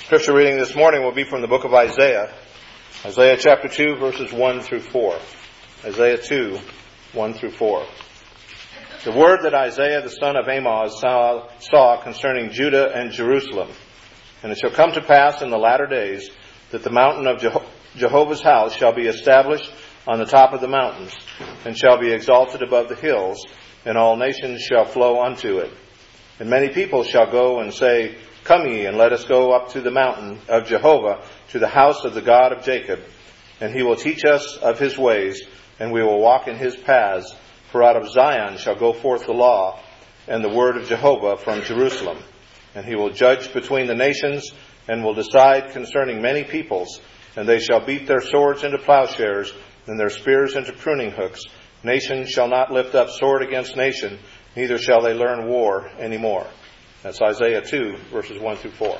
Scripture reading this morning will be from the book of Isaiah. Isaiah chapter 2, verses 1 through 4. Isaiah 2, 1 through 4. The word that Isaiah the son of Amoz saw concerning Judah and Jerusalem. And it shall come to pass in the latter days that the mountain of Jehovah's house shall be established on the top of the mountains, and shall be exalted above the hills, and all nations shall flow unto it. And many people shall go and say, Come ye, and let us go up to the mountain of Jehovah, to the house of the God of Jacob. And he will teach us of his ways, and we will walk in his paths. For out of Zion shall go forth the law, and the word of Jehovah from Jerusalem. And he will judge between the nations, and will decide concerning many peoples. And they shall beat their swords into plowshares, and their spears into pruning hooks. Nation shall not lift up sword against nation, neither shall they learn war any more. That's Isaiah 2, verses 1 through 4.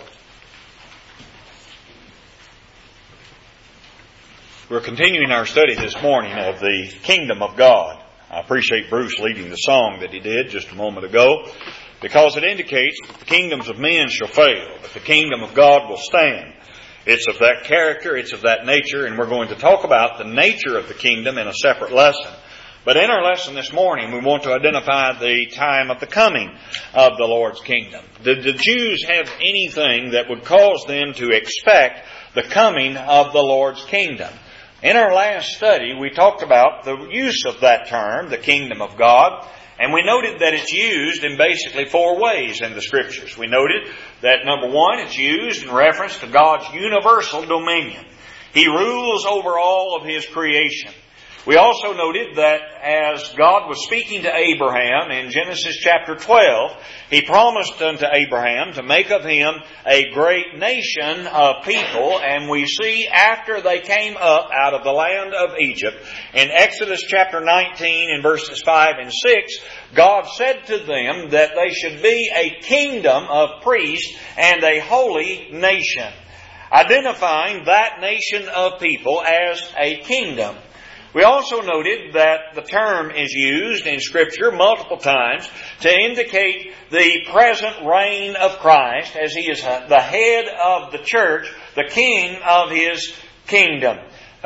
We're continuing our study this morning of the kingdom of God. I appreciate Bruce leading the song that he did just a moment ago, because it indicates that the kingdoms of men shall fail, but the kingdom of God will stand. It's of that character, it's of that nature, and we're going to talk about the nature of the kingdom in a separate lesson. But in our lesson this morning, we want to identify the time of the coming of the Lord's kingdom. Did the Jews have anything that would cause them to expect the coming of the Lord's kingdom? In our last study, we talked about the use of that term, the kingdom of God, and we noted that it's used in basically four ways in the Scriptures. We noted that, number one, it's used in reference to God's universal dominion. He rules over all of His creation. We also noted that as God was speaking to Abraham in Genesis chapter 12, He promised unto Abraham to make of him a great nation of people. And we see after they came up out of the land of Egypt, in Exodus chapter 19 in verses 5 and 6, God said to them that they should be a kingdom of priests and a holy nation, identifying that nation of people as a kingdom. We also noted that the term is used in Scripture multiple times to indicate the present reign of Christ as He is the head of the church, the king of His kingdom.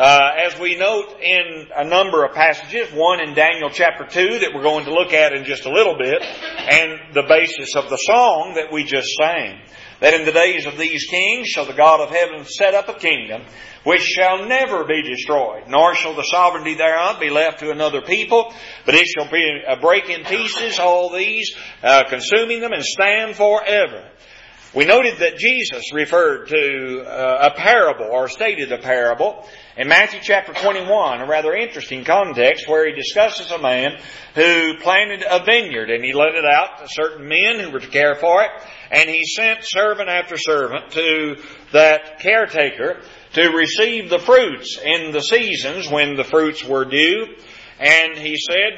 As we note in a number of passages, one in Daniel chapter 2 that we're going to look at in just a little bit, and the basis of the song that we just sang, that in the days of these kings shall the God of heaven set up a kingdom which shall never be destroyed, nor shall the sovereignty thereof be left to another people, but it shall be break in pieces all these, consuming them, and stand forever. We noted that Jesus referred to a parable, or stated a parable, in Matthew chapter 21, a rather interesting context where He discusses a man who planted a vineyard, and he let it out to certain men who were to care for it, and he sent servant after servant to that caretaker to receive the fruits in the seasons when the fruits were due. And he said,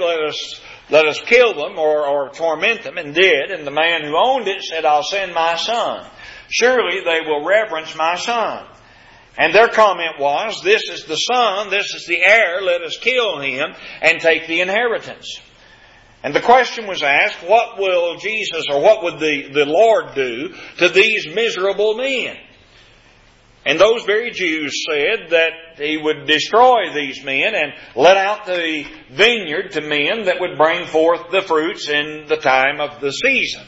let us kill them or torment them, and did. And the man who owned it said, I'll send my son. Surely they will reverence my son. And their comment was, this is the son, this is the heir, let us kill him and take the inheritance. And the question was asked, what will Jesus, or what would the Lord do to these miserable men? And those very Jews said that He would destroy these men and let out the vineyard to men that would bring forth the fruits in the time of the season.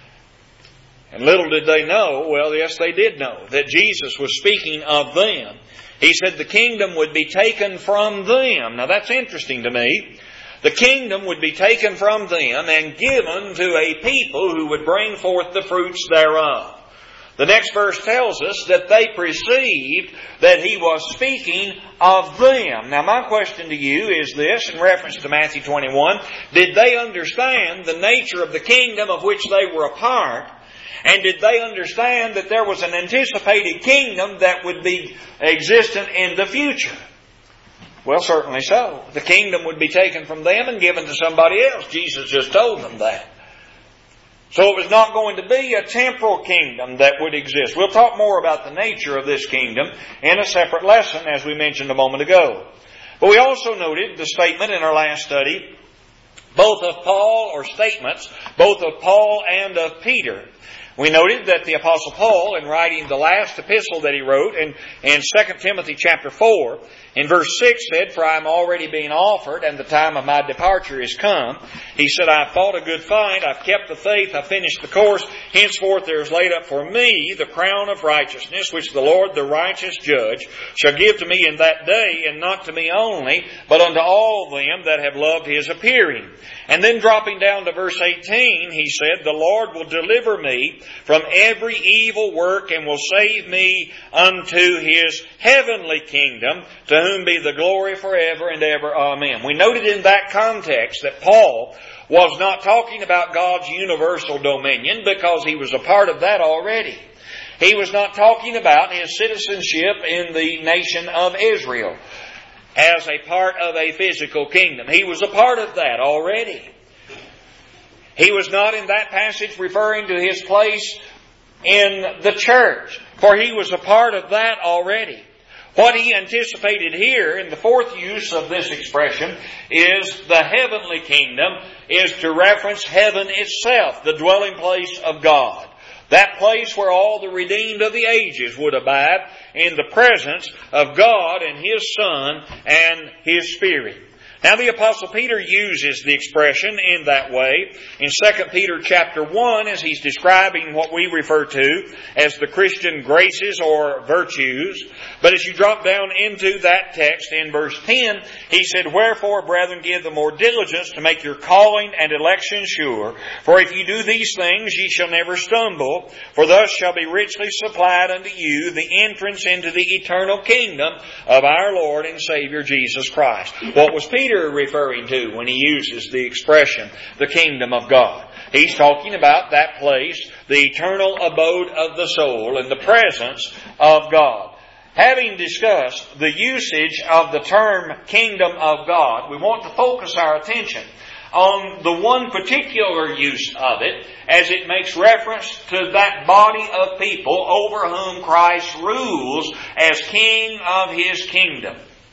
And little did they know, well, yes, they did know, that Jesus was speaking of them. He said the kingdom would be taken from them. Now that's interesting to me. The kingdom would be taken from them and given to a people who would bring forth the fruits thereof. The next verse tells us that they perceived that He was speaking of them. Now my question to you is this, in reference to Matthew 21, did they understand the nature of the kingdom of which they were a part? And did they understand that there was an anticipated kingdom that would be existent in the future? Well, certainly so. The kingdom would be taken from them and given to somebody else. Jesus just told them that. So it was not going to be a temporal kingdom that would exist. We'll talk more about the nature of this kingdom in a separate lesson, as we mentioned a moment ago. But we also noted the statement in our last study, both of Paul and of Peter, We noted that the Apostle Paul, in writing the last epistle that he wrote in 2 Timothy chapter 4, in verse 6 said, "For I am already being offered, and the time of my departure is come." He said, "I have fought a good fight, I've kept the faith, I've finished the course. Henceforth there is laid up for me the crown of righteousness, which the Lord, the righteous judge, shall give to me in that day, and not to me only, but unto all them that have loved His appearing." And then dropping down to verse 18, he said, "The Lord will deliver me from every evil work, and will save me unto His heavenly kingdom, to whom be the glory forever and ever. Amen." We noted in that context that Paul was not talking about God's universal dominion, because he was a part of that already. He was not talking about His citizenship in the nation of Israel as a part of a physical kingdom. He was a part of that already. He was not in that passage referring to His place in the church, for He was a part of that already. What he anticipated here in the fourth use of this expression is the heavenly kingdom, is to reference heaven itself, the dwelling place of God. That place where all the redeemed of the ages would abide in the presence of God and His Son and His Spirit. Now the Apostle Peter uses the expression in that way in 2 Peter chapter 1 as he's describing what we refer to as the Christian graces or virtues. But as you drop down into that text in verse 10, he said, "Wherefore, brethren, give the more diligence to make your calling and election sure. For if you do these things, ye shall never stumble. For thus shall be richly supplied unto you the entrance into the eternal kingdom of our Lord and Savior Jesus Christ." What was Peter referring to when he uses the expression, the kingdom of God? He's talking about that place, the eternal abode of the soul in the presence of God. Having discussed the usage of the term kingdom of God, we want to focus our attention on the one particular use of it as it makes reference to that body of people over whom Christ rules as King of His kingdom.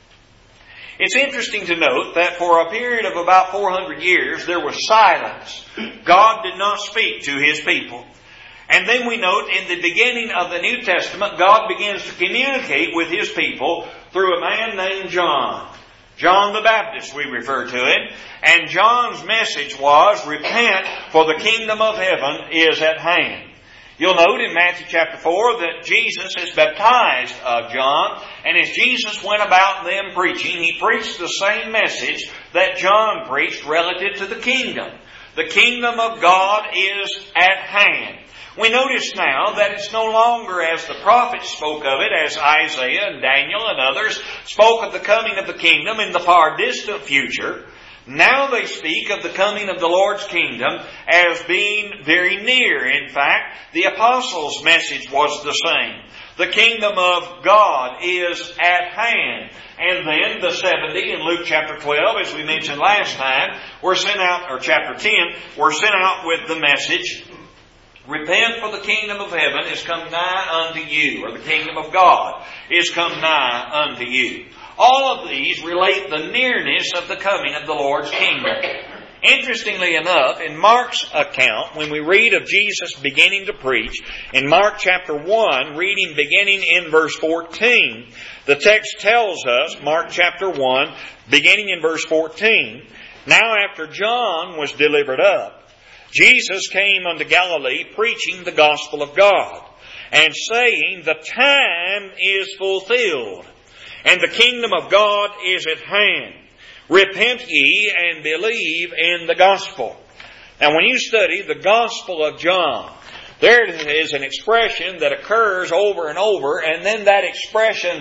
It's interesting to note that for a period of about 400 years there was silence. God did not speak to His people. And then we note in the beginning of the New Testament, God begins to communicate with His people through a man named John. John the Baptist, we refer to him. And John's message was, "Repent, for the kingdom of heaven is at hand." You'll note in Matthew chapter 4 that Jesus is baptized of John, and as Jesus went about them preaching, He preached the same message that John preached relative to the kingdom. The kingdom of God is at hand. We notice now that it's no longer as the prophets spoke of it, as Isaiah and Daniel and others spoke of the coming of the kingdom in the far distant future. Now they speak of the coming of the Lord's kingdom as being very near. In fact, the apostles' message was the same. The kingdom of God is at hand. And then the 70 in Luke chapter 12, as we mentioned last time, were sent out, or chapter 10, were sent out with the message, "Repent, for the kingdom of heaven is come nigh unto you," or the kingdom of God is come nigh unto you. All of these relate the nearness of the coming of the Lord's kingdom. Interestingly enough, in Mark's account, when we read of Jesus beginning to preach, in Mark chapter 1, reading beginning in verse 14, the text tells us, Mark chapter 1, beginning in verse 14, "Now after John was delivered up, Jesus came unto Galilee preaching the gospel of God, and saying, The time is fulfilled, and the kingdom of God is at hand. Repent ye and believe in the gospel." Now when you study the Gospel of John, there is an expression that occurs over and over, and then that expression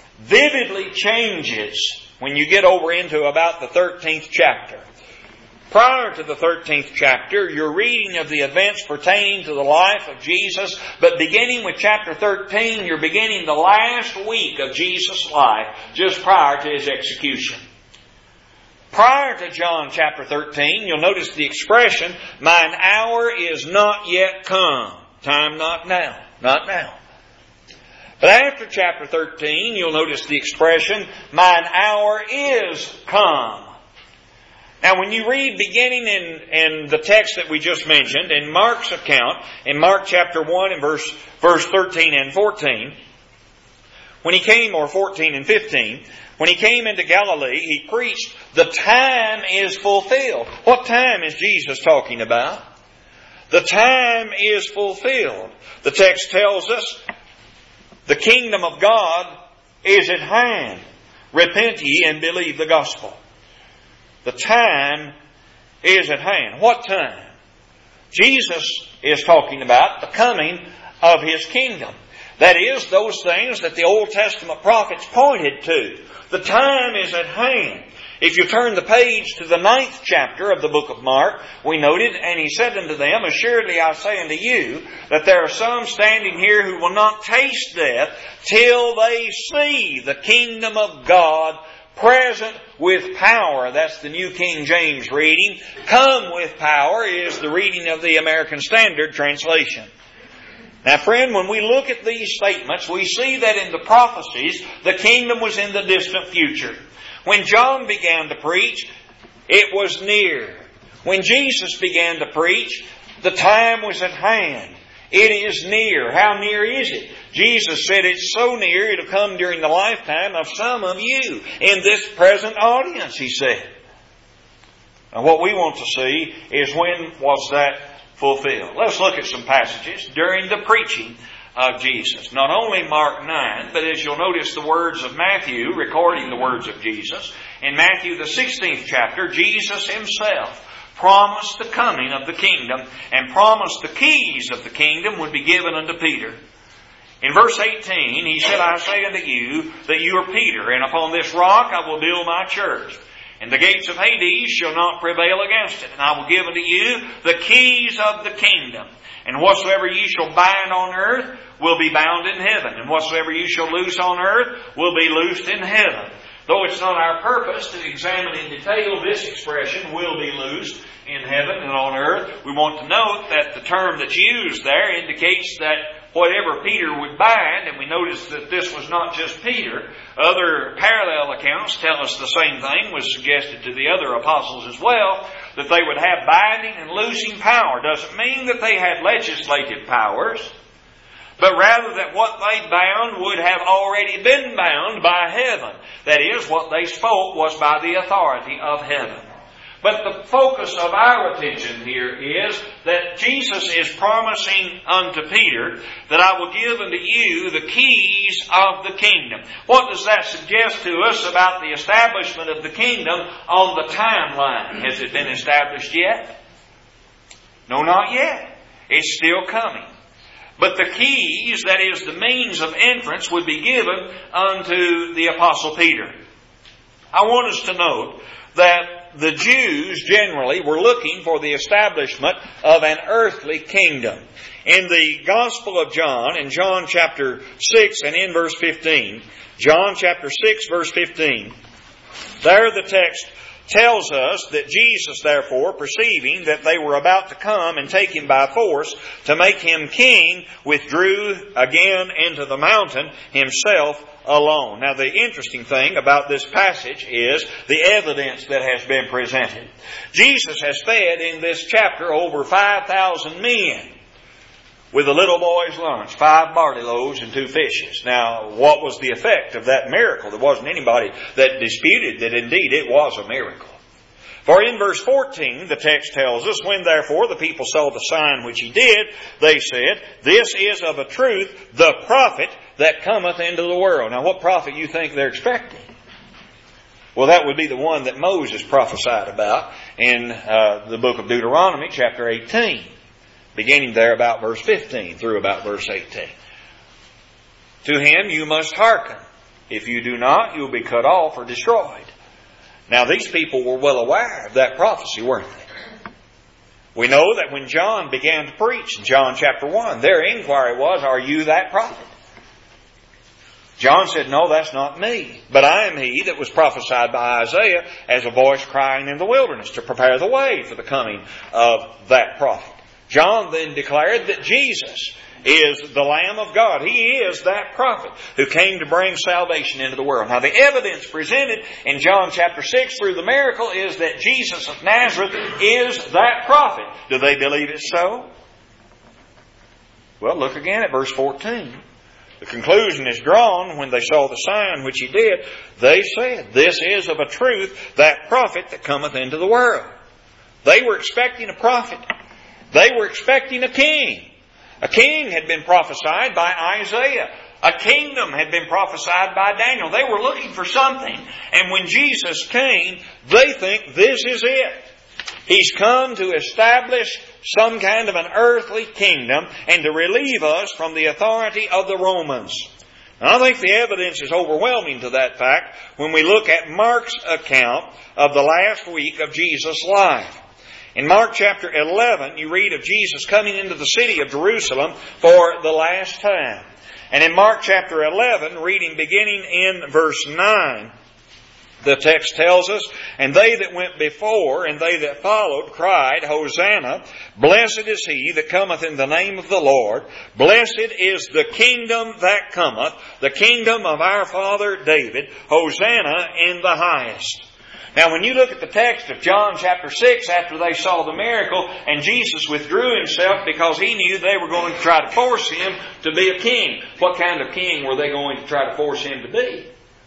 vividly changes when you get over into about the 13th chapter. Prior to the 13th chapter, you're reading of the events pertaining to the life of Jesus, but beginning with chapter 13, you're beginning the last week of Jesus' life, just prior to His execution. Prior to John chapter 13, you'll notice the expression, "Mine hour is not yet come." Time not now. Not now. But after chapter 13, you'll notice the expression, "Mine hour is come." Now when you read beginning in the text that we just mentioned, in Mark's account, in Mark chapter 1 and verse 13 and 14, when he came, or 14 and 15, when he came into Galilee, he preached, the time is fulfilled. What time is Jesus talking about? The time is fulfilled. The text tells us, the kingdom of God is at hand. Repent ye and believe the gospel. The time is at hand. What time? Jesus is talking about the coming of His kingdom. That is, those things that the Old Testament prophets pointed to. The time is at hand. If you turn the page to the 9th chapter of the book of Mark, we noted, and He said unto them, assuredly I say unto you, that there are some standing here who will not taste death till they see the kingdom of God present with power. That's the New King James reading. Come with power is the reading of the American Standard Translation. Now friend, when we look at these statements, we see that in the prophecies, the kingdom was in the distant future. When John began to preach, it was near. When Jesus began to preach, the time was at hand. It is near. How near is it? Jesus said it's so near it'll come during the lifetime of some of you in this present audience, He said. Now what we want to see is, when was that fulfilled? Let's look at some passages during the preaching of Jesus. Not only Mark 9, but as you'll notice the words of Matthew recording the words of Jesus. In Matthew the 16th chapter, Jesus Himself promised the coming of the kingdom and promised the keys of the kingdom would be given unto Peter. In verse 18, He said, I say unto you that you are Peter, and upon this rock I will build my church. And the gates of Hades shall not prevail against it. And I will give unto you the keys of the kingdom. And whatsoever ye shall bind on earth will be bound in heaven. And whatsoever you shall loose on earth will be loosed in heaven. Though it's not our purpose to examine in detail this expression, will be loosed in heaven and on earth, we want to note that the term that's used there indicates that whatever Peter would bind, and we notice that this was not just Peter. Other parallel accounts tell us the same thing was suggested to the other apostles as well, that they would have binding and loosing power. Doesn't mean that they had legislative powers, but rather that what they bound would have already been bound by heaven. That is, what they spoke was by the authority of heaven. But the focus of our attention here is that Jesus is promising unto Peter that I will give unto you the keys of the kingdom. What does that suggest to us about the establishment of the kingdom on the timeline? Has it been established yet? No, not yet. It's still coming. But the keys, that is the means of entrance, would be given unto the Apostle Peter. I want us to note that the Jews generally were looking for the establishment of an earthly kingdom. In the Gospel of John, in John chapter 6 and in verse 15, John chapter 6 verse 15, there the text tells us that Jesus, therefore, perceiving that they were about to come and take Him by force to make Him king, withdrew again into the mountain Himself alone. Now the interesting thing about this passage is the evidence that has been presented. Jesus has fed in this chapter over 5,000 men with a little boy's lunch, 5 barley loaves and 2 fishes. Now, what was the effect of that miracle? There wasn't anybody that disputed that indeed it was a miracle. For in verse 14, the text tells us, when therefore the people saw the sign which He did, they said, this is of a truth the prophet that cometh into the world. Now, what prophet you think they're expecting? Well, that would be the one that Moses prophesied about in the book of Deuteronomy, chapter 18. Beginning there about verse 15 through about verse 18. To him you must hearken. If you do not, you will be cut off or destroyed. Now these people were well aware of that prophecy, weren't they? We know that when John began to preach in John chapter 1, their inquiry was, are you that prophet? John said, no, that's not me. But I am he that was prophesied by Isaiah as a voice crying in the wilderness to prepare the way for the coming of that prophet. John then declared that Jesus is the Lamb of God. He is that prophet who came to bring salvation into the world. Now the evidence presented in John chapter 6 through the miracle is that Jesus of Nazareth is that prophet. Do they believe it so? Well, look again at verse 14. The conclusion is drawn when they saw the sign which He did. They said, "This is of a truth that prophet that cometh into the world." They were expecting a prophet. They were expecting a king. A king had been prophesied by Isaiah. A kingdom had been prophesied by Daniel. They were looking for something. And when Jesus came, they think this is it. He's come to establish some kind of an earthly kingdom and to relieve us from the authority of the Romans. Now, I think the evidence is overwhelming to that fact when we look at Mark's account of the last week of Jesus' life. In Mark chapter 11, you read of Jesus coming into the city of Jerusalem for the last time. And in Mark chapter 11, reading beginning in verse 9, the text tells us, "And they that went before and they that followed cried, Hosanna! Blessed is he that cometh in the name of the Lord. Blessed is the kingdom that cometh, the kingdom of our father David. Hosanna in the highest." Now when you look at the text of John chapter 6, after they saw the miracle, and Jesus withdrew Himself because He knew they were going to try to force Him to be a king. What kind of king were they going to try to force Him to be?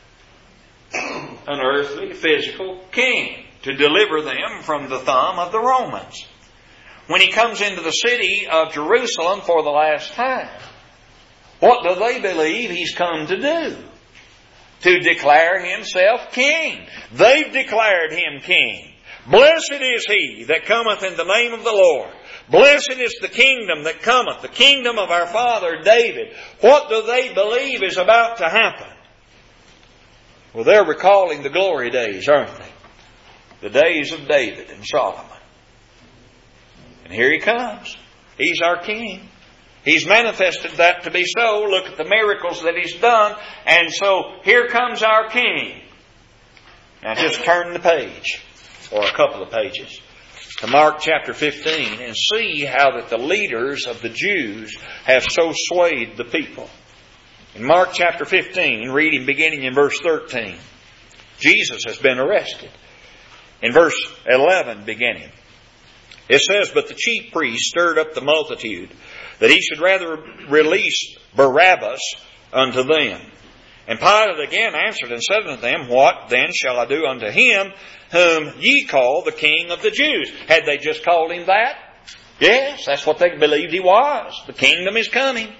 An earthly, physical king, to deliver them from the thumb of the Romans. When He comes into the city of Jerusalem for the last time, what do they believe He's come to do? To declare Himself king. They've declared Him king. Blessed is he that cometh in the name of the Lord. Blessed is the kingdom that cometh, the kingdom of our father David. What do they believe is about to happen? Well, they're recalling the glory days, aren't they? The days of David and Solomon. And here He comes. He's our king. He's manifested that to be so. Look at the miracles that He's done. And so here comes our king. Now just turn the page, or a couple of pages, to Mark chapter 15 and see how that the leaders of the Jews have so swayed the people. In Mark chapter 15, reading beginning in verse 13, Jesus has been arrested. In verse 11 beginning, it says, "But the chief priest stirred up the multitude, that he should rather release Barabbas unto them. And Pilate again answered and said unto them, What then shall I do unto him whom ye call the King of the Jews?" Had they just called Him that? Yes, that's what they believed He was. The kingdom is coming.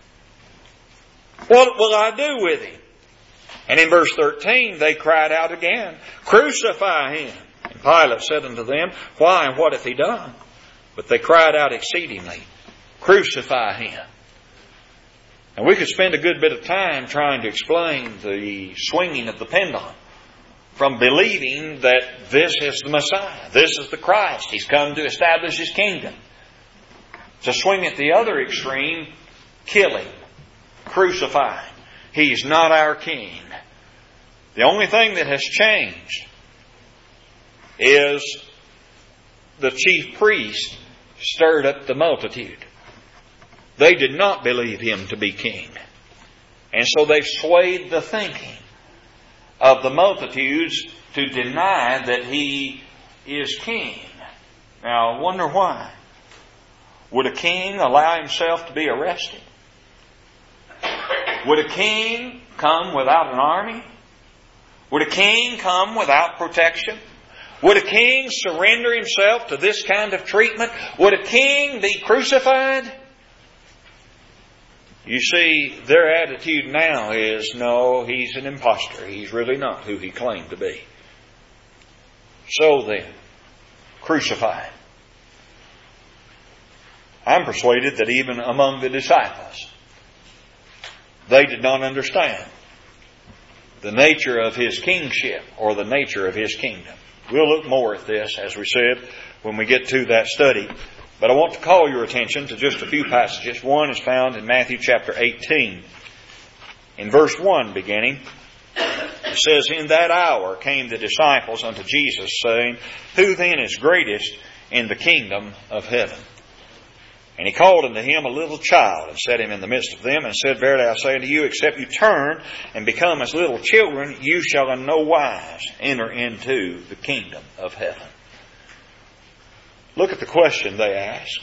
What will I do with Him? And in verse 13 they cried out again, "Crucify Him." And Pilate said unto them, "Why, and what hath He done?" But they cried out exceedingly, "Crucify Him." And we could spend a good bit of time trying to explain the swinging of the pendulum from believing that this is the Messiah, this is the Christ, He's come to establish His kingdom, to swing at the other extreme, killing, crucifying. He's not our king. The only thing that has changed is the chief priest stirred up the multitude. They did not believe Him to be king. And so they've swayed the thinking of the multitudes to deny that He is king. Now, I wonder why. Would a king allow himself to be arrested? Would a king come without an army? Would a king come without protection? Would a king surrender himself to this kind of treatment? Would a king be crucified? You see, their attitude now is, no, He's an impostor. He's really not who He claimed to be. So then, crucify Him. I'm persuaded that even among the disciples, they did not understand the nature of His kingship or the nature of His kingdom. We'll look more at this, as we said, when we get to that study. But I want to call your attention to just a few passages. One is found in Matthew chapter 18. In verse 1 beginning, it says, "In that hour came the disciples unto Jesus, saying, Who then is greatest in the kingdom of heaven?" And he called unto him a little child, and set him in the midst of them, and said, Verily I say unto you, except you turn and become as little children, you shall in no wise enter into the kingdom of heaven. Look at the question they ask.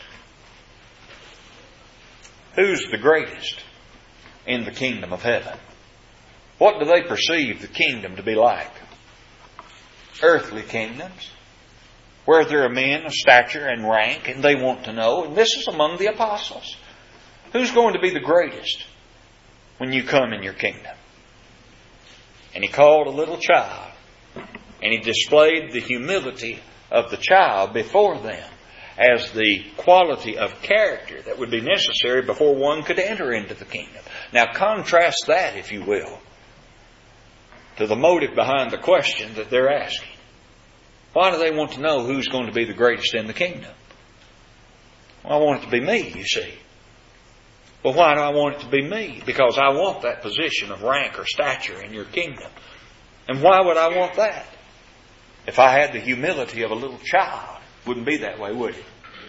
Who's the greatest in the kingdom of heaven? What do they perceive the kingdom to be like? Earthly kingdoms, where there are men of stature and rank, and they want to know, and this is among the apostles. Who's going to be the greatest when you come in your kingdom? And he called a little child, and he displayed the humility of the child before them as the quality of character that would be necessary before one could enter into the kingdom. Now contrast that, if you will, to the motive behind the question that they're asking. Why do they want to know who's going to be the greatest in the kingdom? Well, I want it to be me, you see. Well, why do I want it to be me? Because I want that position of rank or stature in your kingdom. And why would I want that? If I had the humility of a little child, it wouldn't be that way, would it?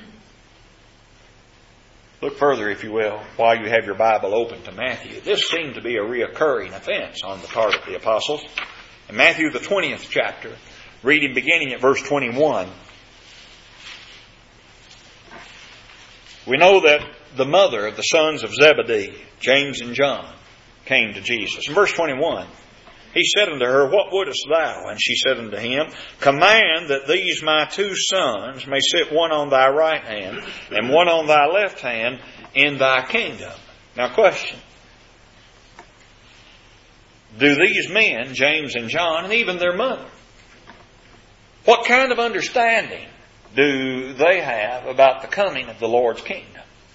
Look further, if you will, while you have your Bible open to Matthew. This seemed to be a reoccurring offense on the part of the apostles. In Matthew, the 20th chapter, reading beginning at verse 21, we know that the mother of the sons of Zebedee, James and John, came to Jesus. In verse 21, he said unto her, What wouldest thou? And she said unto him, Command that these my two sons may sit one on thy right hand and one on thy left hand in thy kingdom. Now question. Do these men, James and John, and even their mother, what kind of understanding do they have about the coming of the Lord's kingdom?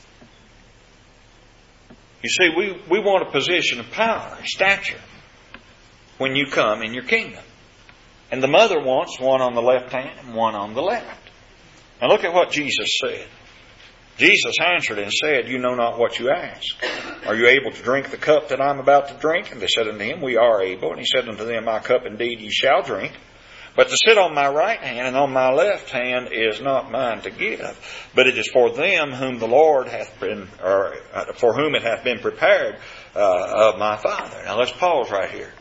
You see, we want a position of power, stature, when you come in your kingdom. And the mother wants one on the left hand and one on the left. Now look at what Jesus said. Jesus answered and said, You know not what you ask. Are you able to drink the cup that I am about to drink? And they said unto him, We are able. And he said unto them, My cup indeed ye shall drink. But to sit on my right hand and on my left hand is not mine to give, but it is for them whom the Lord hath been, or for whom it hath been prepared of my Father. Now let's pause right here.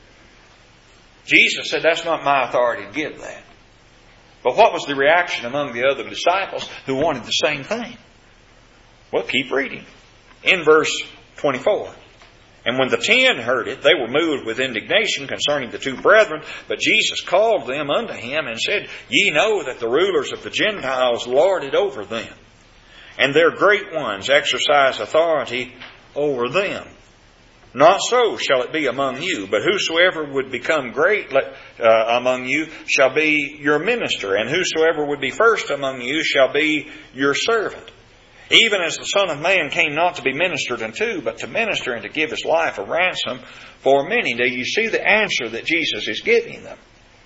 Jesus said, that's not my authority to give that. But what was the reaction among the other disciples who wanted the same thing? Well, keep reading. In verse 24. And when the 10 heard it, they were moved with indignation concerning the two brethren. But Jesus called them unto him and said, Ye know that the rulers of the Gentiles lord it over them, and their great ones exercise authority over them. Not so shall it be among you, but whosoever would become great among you shall be your minister, and whosoever would be first among you shall be your servant. Even as the Son of Man came not to be ministered unto, but to minister and to give his life a ransom for many. Now you see the answer that Jesus is giving them.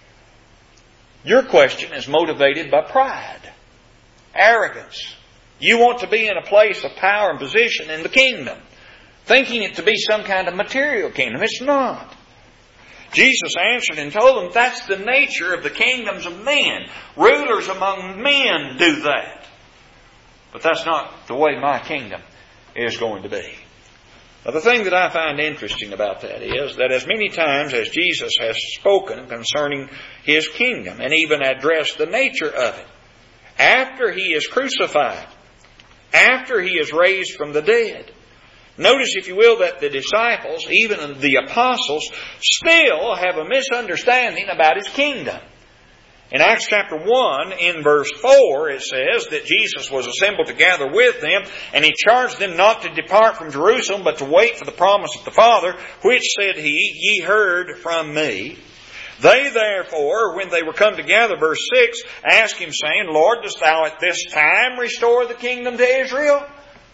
Your question is motivated by pride, arrogance. You want to be in a place of power and position in the kingdom, thinking it to be some kind of material kingdom. It's not. Jesus answered and told them that's the nature of the kingdoms of men. Rulers among men do that. But that's not the way my kingdom is going to be. Now, the thing that I find interesting about that is that as many times as Jesus has spoken concerning His kingdom and even addressed the nature of it, after He is crucified, after He is raised from the dead, notice, if you will, that the disciples, even the apostles, still have a misunderstanding about His kingdom. In Acts chapter 1, in verse 4, it says that Jesus was assembled together with them, and He charged them not to depart from Jerusalem, but to wait for the promise of the Father, which, said He, ye heard from me. They therefore, when they were come together, verse 6, asked Him, saying, Lord, dost Thou at this time restore the kingdom to Israel?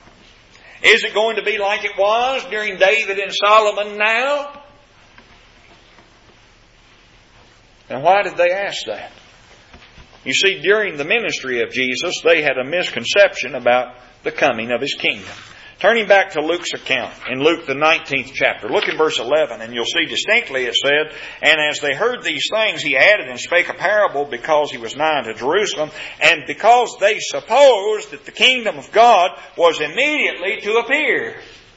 Is it going to be like it was during David and Solomon now? And why did they ask that? You see, during the ministry of Jesus, they had a misconception about the coming of His kingdom. Turning back to Luke's account, in Luke the 19th chapter, look in verse 11, and you'll see distinctly it said, "And as they heard these things, he added and spake a parable, because he was nigh unto Jerusalem, and because they supposed that the kingdom of God was immediately to appear."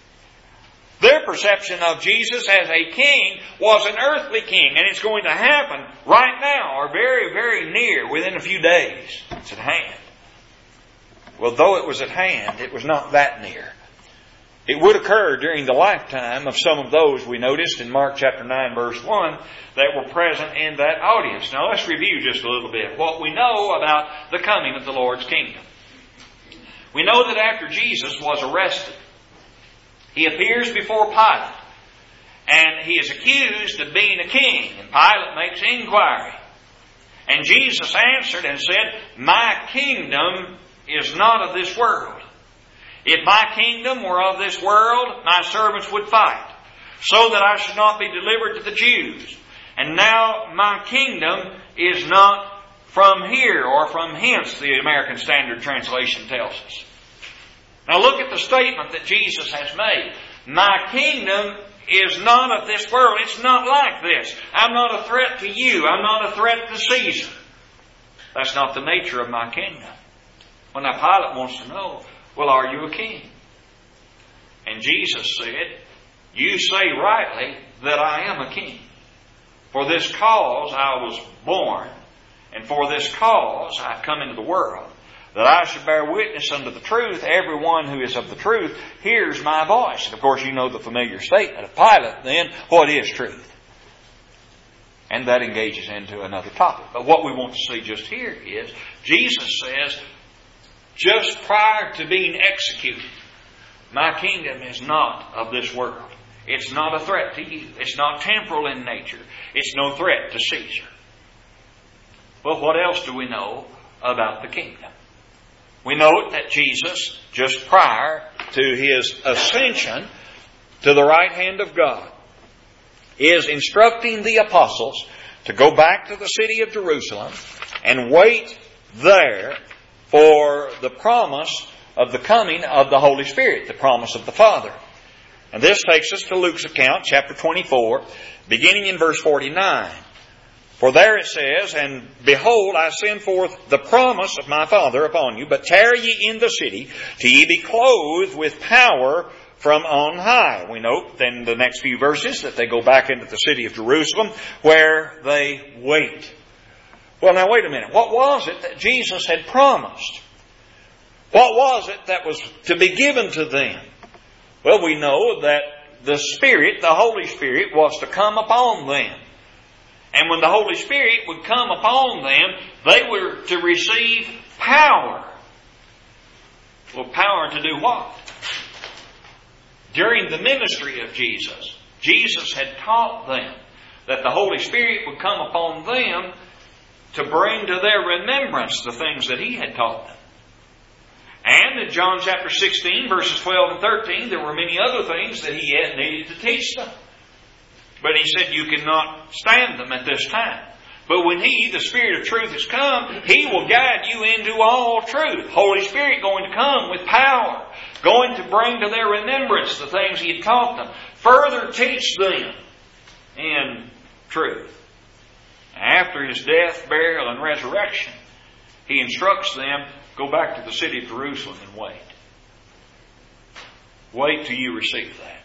Their perception of Jesus as a king was an earthly king, and it's going to happen right now, or very, very near, within a few days. It's at hand. Well, though it was at hand, it was not that near. It would occur during the lifetime of some of those we noticed in Mark chapter 9 verse 1 that were present in that audience. Now let's review just a little bit what we know about the coming of the Lord's kingdom. We know that after Jesus was arrested, he appears before Pilate, and he is accused of being a king, and Pilate makes inquiry. And Jesus answered and said, "My kingdom is not of this world. If my kingdom were of this world, my servants would fight, so that I should not be delivered to the Jews. And now my kingdom is not from here or from hence," the American Standard Translation tells us. Now look at the statement that Jesus has made. My kingdom is not of this world. It's not like this. I'm not a threat to you. I'm not a threat to Caesar. That's not the nature of my kingdom. Well, now Pilate wants to know, well, are you a king? And Jesus said, "You say rightly that I am a king. For this cause I was born, and for this cause I come into the world, that I should bear witness unto the truth. Everyone who is of the truth hears my voice." And of course you know the familiar statement of Pilate then, what is truth? And that engages into another topic. But what we want to see just here is, Jesus says, just prior to being executed, my kingdom is not of this world. It's not a threat to you. It's not temporal in nature. It's no threat to Caesar. Well, what else do we know about the kingdom? We note that Jesus, just prior to his ascension to the right hand of God, is instructing the apostles to go back to the city of Jerusalem and wait there for the promise of the coming of the Holy Spirit, the promise of the Father. And this takes us to Luke's account, chapter 24, beginning in verse 49. For there it says, "And behold, I send forth the promise of my Father upon you, but tarry ye in the city, till ye be clothed with power from on high." We note then the next few verses that they go back into the city of Jerusalem, where they wait. Well, now wait a minute. What was it that Jesus had promised? What was it that was to be given to them? Well, we know that the Spirit, the Holy Spirit, was to come upon them. And when the Holy Spirit would come upon them, they were to receive power. Well, power to do what? During the ministry of Jesus, Jesus had taught them that the Holy Spirit would come upon them to bring to their remembrance the things that He had taught them. And in John chapter 16, verses 12 and 13, there were many other things that He had needed to teach them. But He said, "You cannot stand them at this time. But when He, the Spirit of truth, has come, He will guide you into all truth." Holy Spirit going to come with power, going to bring to their remembrance the things He had taught them, further teach them in truth. After His death, burial, and resurrection, He instructs them, go back to the city of Jerusalem and wait. Wait till you receive that.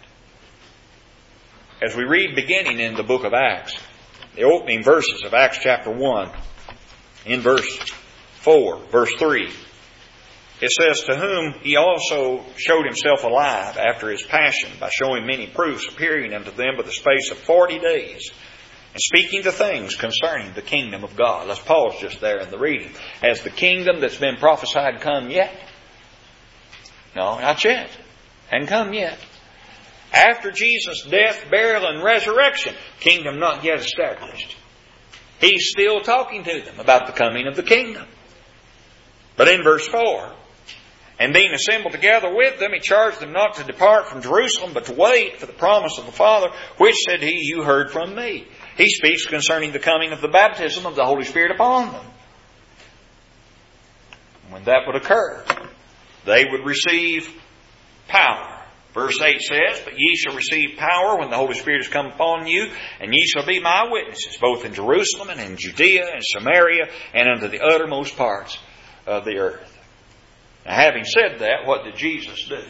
As we read beginning in the book of Acts, the opening verses of Acts chapter 1, in verse 4, verse 3, it says, "To whom He also showed Himself alive after His passion, by showing many proofs, appearing unto them by the space of 40 days, and speaking the things concerning the kingdom of God." Let's pause just there in the reading. Has the kingdom that's been prophesied come yet? No, not yet. Hadn't come yet. After Jesus' death, burial, and resurrection, kingdom not yet established. He's still talking to them about the coming of the kingdom. But in verse 4, "And being assembled together with them, He charged them not to depart from Jerusalem, but to wait for the promise of the Father, which said He, you heard from me." He speaks concerning the coming of the baptism of the Holy Spirit upon them. When that would occur, they would receive power. Verse 8 says, "But ye shall receive power when the Holy Spirit is come upon you, and ye shall be my witnesses, both in Jerusalem and in Judea and Samaria, and unto the uttermost parts of the earth." Now, having said that, what did Jesus do?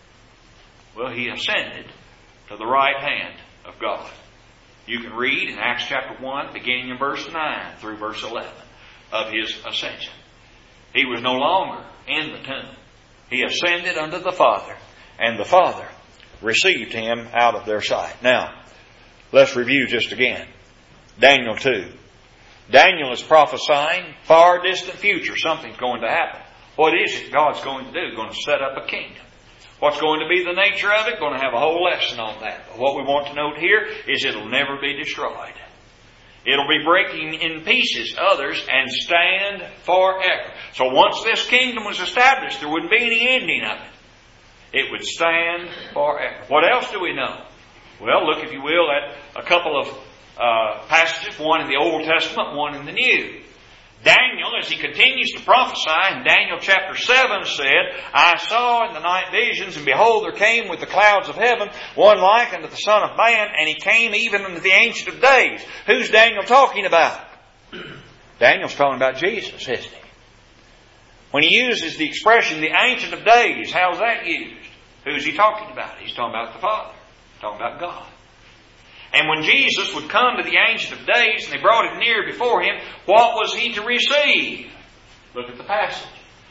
Well, He ascended to the right hand of God. You can read in Acts chapter 1, beginning in verse 9 through verse 11, of His ascension. He was no longer in the tomb. He ascended unto the Father, and the Father received Him out of their sight. Now, let's review just again. Daniel 2. Daniel is prophesying far distant future. Something's going to happen. What is it God's going to do? Going to set up a kingdom. What's going to be the nature of it? Going to have a whole lesson on that. But what we want to note here is it'll never be destroyed. It'll be breaking in pieces others and stand forever. So once this kingdom was established, there wouldn't be any ending of it. It would stand forever. What else do we know? Well, look, if you will, at a couple of passages, one in the Old Testament, one in the New. Daniel, as he continues to prophesy, in Daniel chapter 7 said, "I saw in the night visions, and behold, there came with the clouds of heaven one like unto the Son of Man, and he came even unto the Ancient of Days." Who's Daniel talking about? Daniel's talking about Jesus, isn't he? When he uses the expression, the Ancient of Days, how's that used? Who's he talking about? He's talking about the Father. He's talking about God. And when Jesus would come to the Ancient of Days and they brought Him near before Him, what was He to receive? Look at the passage.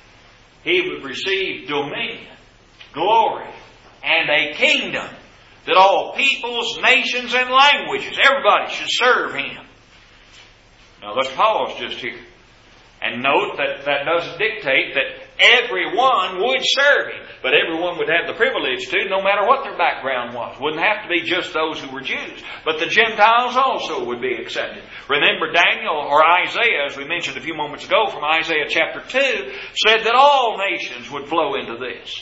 He would receive dominion, glory, and a kingdom that all peoples, nations, and languages, everybody should serve Him. Now let's pause just here and note that that doesn't dictate that everyone would serve Him, but everyone would have the privilege to, no matter what their background was. Wouldn't have to be just those who were Jews, but the Gentiles also would be accepted. Remember, Daniel, or Isaiah, as we mentioned a few moments ago from Isaiah chapter 2, said that all nations would flow into this.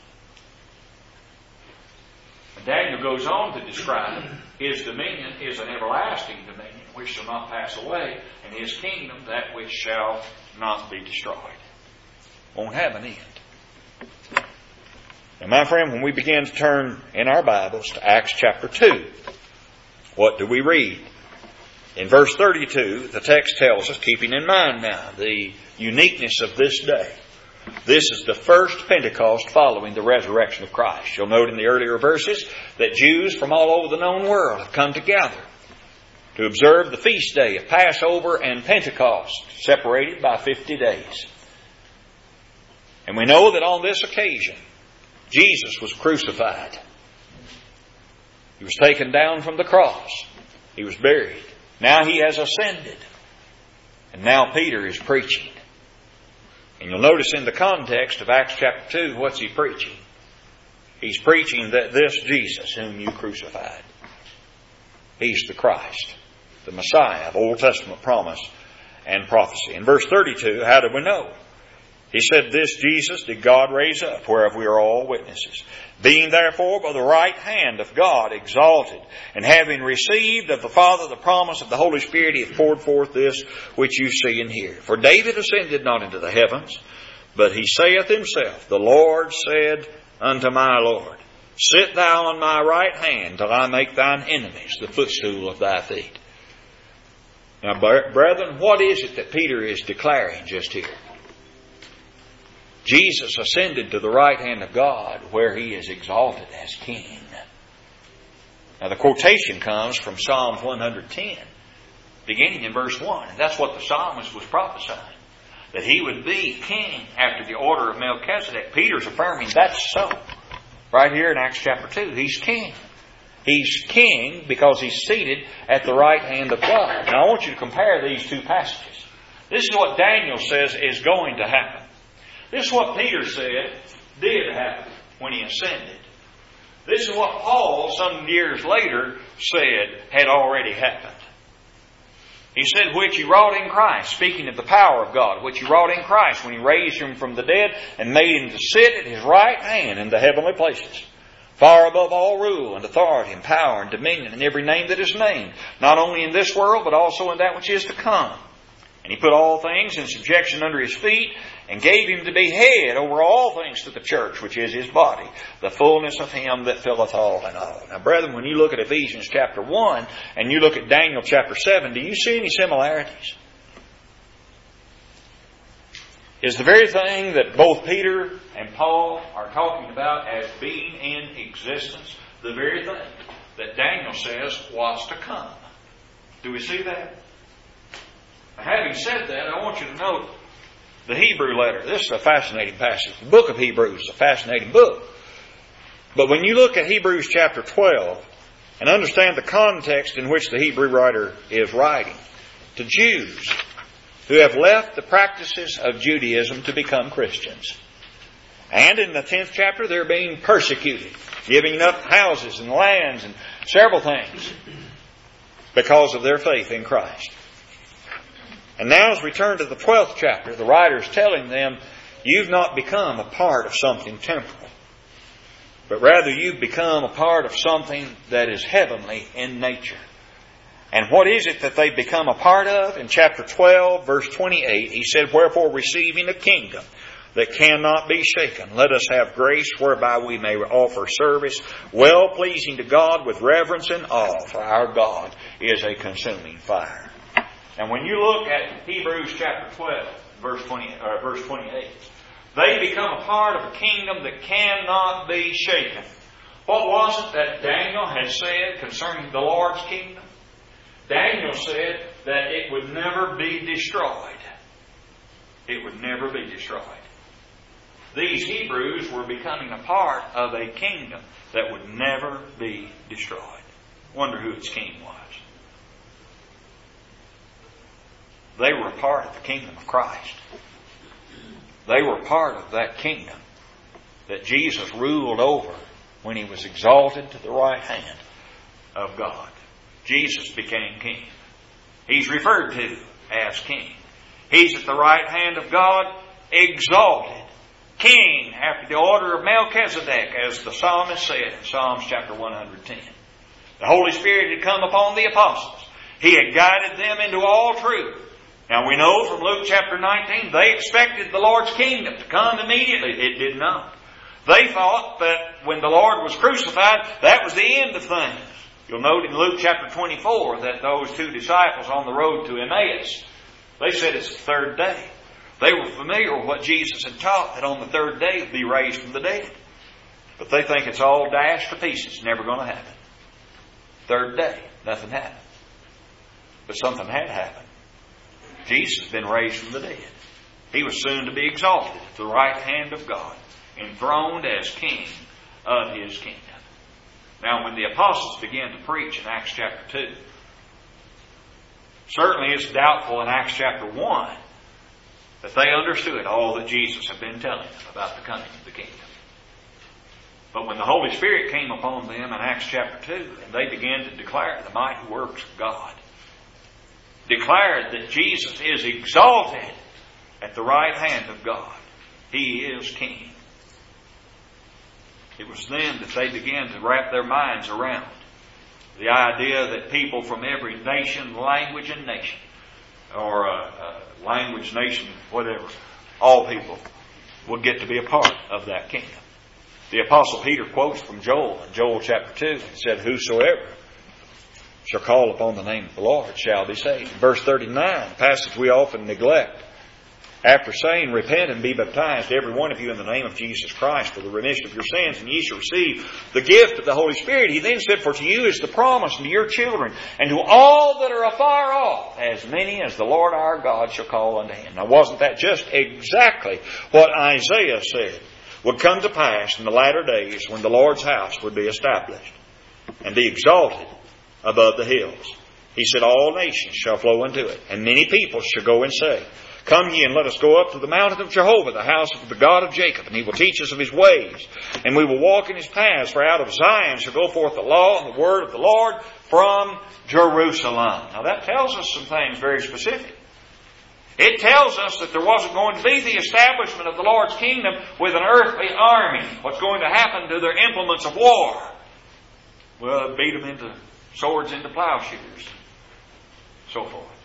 Daniel goes on to describe His dominion is an everlasting dominion which shall not pass away, and His kingdom that which shall not be destroyed. Won't have an end. Now, my friend, when we begin to turn in our Bibles to Acts chapter 2, what do we read? In verse 32, the text tells us, keeping in mind now the uniqueness of this day, this is the first Pentecost following the resurrection of Christ. You'll note in the earlier verses that Jews from all over the known world have come together to observe the feast day of Passover and Pentecost, separated by 50 days. And we know that on this occasion, Jesus was crucified. He was taken down from the cross. He was buried. Now He has ascended. And now Peter is preaching. And you'll notice in the context of Acts chapter 2, what's he preaching? He's preaching that this Jesus whom you crucified, He's the Christ, the Messiah of Old Testament promise and prophecy. In verse 32, how do we know? He said, "This Jesus did God raise up, whereof we are all witnesses. Being therefore by the right hand of God exalted, and having received of the Father the promise of the Holy Spirit, He hath poured forth this which you see and hear. For David ascended not into the heavens, but he saith himself, The Lord said unto my Lord, Sit thou on my right hand, till I make thine enemies the footstool of thy feet." Now, brethren, what is it that Peter is declaring just here? Jesus ascended to the right hand of God, where He is exalted as King. Now the quotation comes from Psalms 110, beginning in verse 1. And that's what the psalmist was prophesying, that he would be king after the order of Melchizedek. Peter's affirming that's so. Right here in Acts chapter 2, He's king. He's king because He's seated at the right hand of God. Now I want you to compare these two passages. This is what Daniel says is going to happen. This is what Peter said did happen when He ascended. This is what Paul, some years later, said had already happened. He said, which He wrought in Christ, speaking of the power of God, which He wrought in Christ when He raised Him from the dead and made Him to sit at His right hand in the heavenly places, far above all rule and authority and power and dominion and every name that is named, not only in this world but also in that which is to come. And He put all things in subjection under His feet, and gave Him to be head over all things to the church, which is His body, the fullness of Him that filleth all in all. Now, brethren, when you look at Ephesians chapter 1, and you look at Daniel chapter 7, do you see any similarities? Is the very thing that both Peter and Paul are talking about as being in existence the very thing that Daniel says was to come? Do we see that? Now, having said that, I want you to note the Hebrew letter. This is a fascinating passage. The book of Hebrews is a fascinating book. But when you look at Hebrews chapter 12 and understand the context in which the Hebrew writer is writing to Jews who have left the practices of Judaism to become Christians. And in the 10th chapter, they're being persecuted, giving up houses and lands and several things because of their faith in Christ. And now as we turn to the 12th chapter, the writer is telling them, you've not become a part of something temporal, but rather you've become a part of something that is heavenly in nature. And what is it that they've become a part of? In chapter 12, verse 28, he said, wherefore receiving a kingdom that cannot be shaken, let us have grace whereby we may offer service well pleasing to God with reverence and awe, for our God is a consuming fire. And when you look at Hebrews chapter 12, verse 28, they become a part of a kingdom that cannot be shaken. What was it that Daniel had said concerning the Lord's kingdom? Daniel said that it would never be destroyed. It would never be destroyed. These Hebrews were becoming a part of a kingdom that would never be destroyed. Wonder who its king was. They were a part of the kingdom of Christ. They were part of that kingdom that Jesus ruled over when He was exalted to the right hand of God. Jesus became king. He's referred to as king. He's at the right hand of God, exalted. King after the order of Melchizedek, as the psalmist said in Psalms chapter 110. The Holy Spirit had come upon the apostles. He had guided them into all truth. Now we know from Luke chapter 19, they expected the Lord's kingdom to come immediately. It did not. They thought that when the Lord was crucified, that was the end of things. You'll note in Luke chapter 24 that those two disciples on the road to Emmaus, they said it's the third day. They were familiar with what Jesus had taught, that on the third day He'd be raised from the dead. But they think it's all dashed to pieces, never going to happen. Third day, nothing happened. But something had happened. Jesus had been raised from the dead. He was soon to be exalted to the right hand of God, enthroned as king of His kingdom. Now, when the apostles began to preach in Acts chapter 2, certainly it's doubtful in Acts chapter 1 that they understood all that Jesus had been telling them about the coming of the kingdom. But when the Holy Spirit came upon them in Acts chapter 2, and they began to declare the mighty works of God, declared that Jesus is exalted at the right hand of God. He is king. It was then that they began to wrap their minds around the idea that people from every nation, language, and nation, or language, nation, whatever, all people would get to be a part of that kingdom. The Apostle Peter quotes from Joel in Joel chapter 2 and said, whosoever shall call upon the name of the Lord shall be saved. Verse 39, a passage we often neglect. After saying, repent and be baptized, every one of you, in the name of Jesus Christ, for the remission of your sins, and ye shall receive the gift of the Holy Spirit. He then said, for to you is the promise, and to your children, and to all that are afar off, as many as the Lord our God shall call unto Him. Now, wasn't that just exactly what Isaiah said would come to pass in the latter days when the Lord's house would be established and be exalted above the hills? He said, all nations shall flow into it, and many people shall go and say, come ye and let us go up to the mountain of Jehovah, the house of the God of Jacob, and He will teach us of His ways, and we will walk in His paths. For out of Zion shall go forth the law and the word of the Lord from Jerusalem. Now that tells us some things very specific. It tells us that there wasn't going to be the establishment of the Lord's kingdom with an earthly army. What's going to happen to their implements of war? Well, beat them into swords into plowshares, so forth.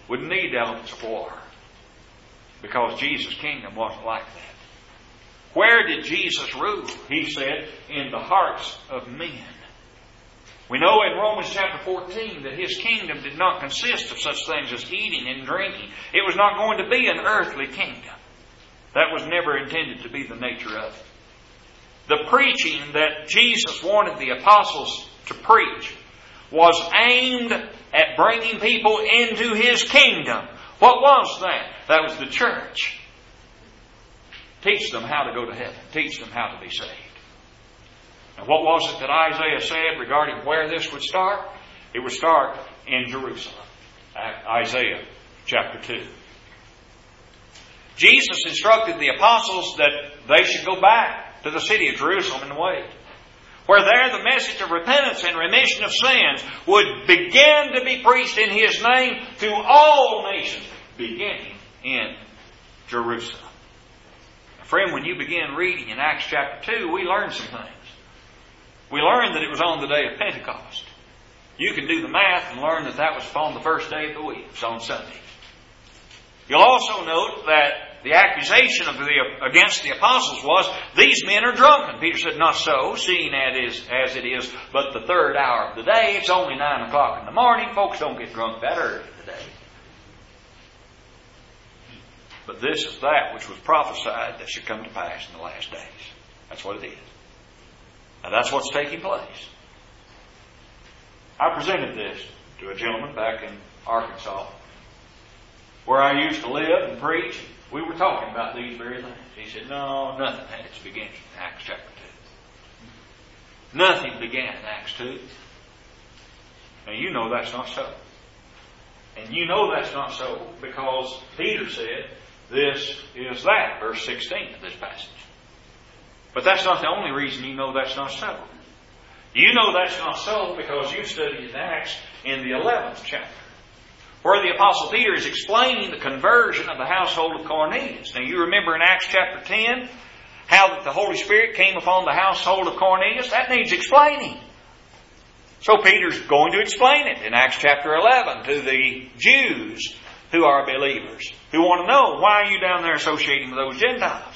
wouldn't need elements of war. Because Jesus' kingdom wasn't like that. Where did Jesus rule? He said, in the hearts of men. We know in Romans chapter 14 that His kingdom did not consist of such things as eating and drinking. It was not going to be an earthly kingdom. That was never intended to be the nature of it. The preaching that Jesus wanted the apostles to preach was aimed at bringing people into His kingdom. What was that? That was the church. Teach them how to go to heaven. Teach them how to be saved. And what was it that Isaiah said regarding where this would start? It would start in Jerusalem. Isaiah chapter 2. Jesus instructed the apostles that they should go back to the city of Jerusalem and wait. Where there the message of repentance and remission of sins would begin to be preached in His name to all nations, beginning in Jerusalem. Now, friend, when you begin reading in Acts chapter 2, we learn some things. We learn that it was on the day of Pentecost. You can do the math and learn that that was upon the first day of the week. It was on Sunday. You'll also note that the accusation against the apostles was, these men are drunken. Peter said, not so, seeing as it is but the third hour of the day. It's only 9 o'clock in the morning. Folks don't get drunk that early in the day. But this is that which was prophesied that should come to pass in the last days. That's what it is. Now that's what's taking place. I presented this to a gentleman back in Arkansas, where I used to live and preach. We were talking about these very things. He said, no, nothing had its beginning in Acts chapter 2. Nothing began in Acts 2. Now you know that's not so. And you know that's not so because Peter said, this is that, verse 16 of this passage. But that's not the only reason you know that's not so. You know that's not so because you studied in Acts in the 11th chapter, where the Apostle Peter is explaining the conversion of the household of Cornelius. Now you remember in Acts chapter 10, how that the Holy Spirit came upon the household of Cornelius? That needs explaining. So Peter's going to explain it in Acts chapter 11 to the Jews who are believers, who want to know, why are you down there associating with those Gentiles?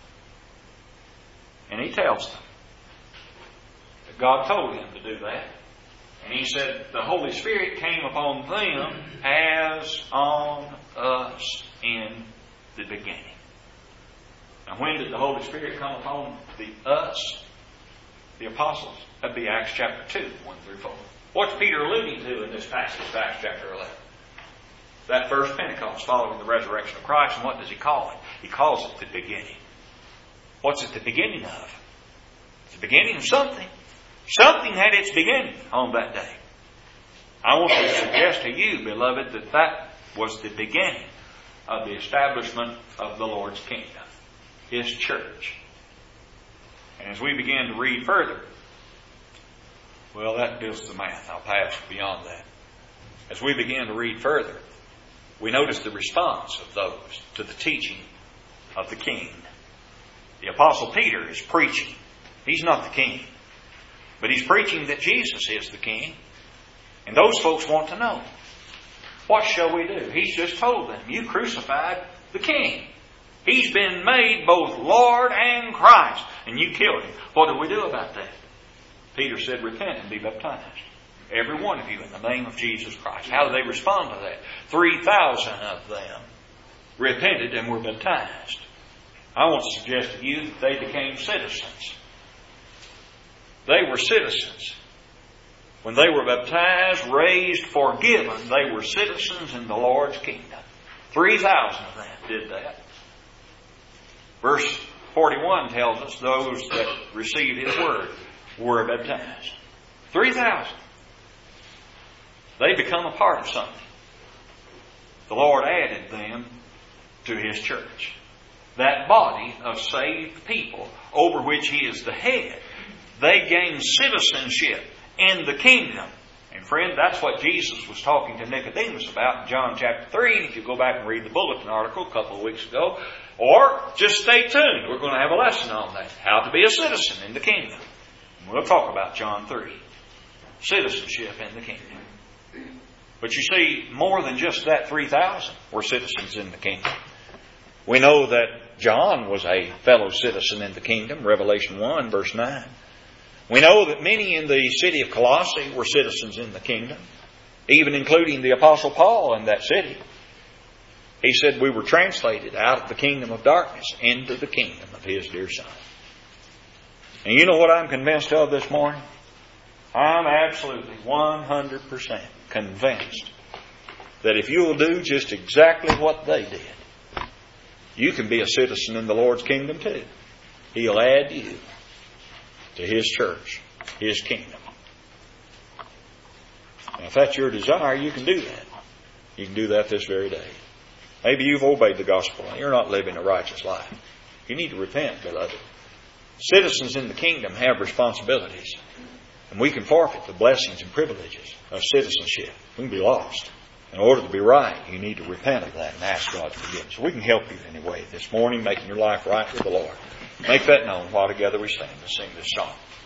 And he tells them that God told him to do that. And he said, the Holy Spirit came upon them as on us in the beginning. Now when did the Holy Spirit come upon us, the apostles? That'd be Acts chapter 2, 1 through 4. What's Peter alluding to in this passage of Acts chapter 11? That first Pentecost following the resurrection of Christ. And what does he call it? He calls it the beginning. What's it the beginning of? It's the beginning of something. Something had its beginning on that day. I want to suggest to you, beloved, that was the beginning of the establishment of the Lord's kingdom, His church. And as we begin to read further, well, that deals with the math. I'll pass beyond that. As we begin to read further, we notice the response of those to the teaching of the King. The Apostle Peter is preaching. He's not the King. But he's preaching that Jesus is the King. And those folks want to know, what shall we do? He's just told them, you crucified the King. He's been made both Lord and Christ. And you killed Him. What do we do about that? Peter said, repent and be baptized. Every one of you in the name of Jesus Christ. How do they respond to that? 3,000 of them repented and were baptized. I want to suggest to you that they became citizens. They were citizens. When they were baptized, raised, forgiven, they were citizens in the Lord's kingdom. 3,000 of them did that. Verse 41 tells us those that received His word were baptized. 3,000. They become a part of something. The Lord added them to His church. That body of saved people over which He is the head. They gain citizenship in the kingdom. And friend, that's what Jesus was talking to Nicodemus about in John chapter 3. And if you go back and read the bulletin article a couple of weeks ago, or just stay tuned. We're going to have a lesson on that. How to be a citizen in the kingdom. And we'll talk about John 3. Citizenship in the kingdom. But you see, more than just that 3,000 were citizens in the kingdom. We know that John was a fellow citizen in the kingdom, Revelation 1, verse 9. We know that many in the city of Colossae were citizens in the kingdom, even including the Apostle Paul in that city. He said we were translated out of the kingdom of darkness into the kingdom of His dear Son. And you know what I'm convinced of this morning? I'm absolutely 100% convinced that if you'll do just exactly what they did, you can be a citizen in the Lord's kingdom too. He'll add you to His church, His kingdom. Now, if that's your desire, you can do that. You can do that this very day. Maybe you've obeyed the gospel and you're not living a righteous life. You need to repent, beloved. Citizens in the kingdom have responsibilities. And we can forfeit the blessings and privileges of citizenship. We can be lost. In order to be right, you need to repent of that and ask God's forgiveness. We can help you in any way this morning, making your life right with the Lord. Make that known while together we stand to sing this song.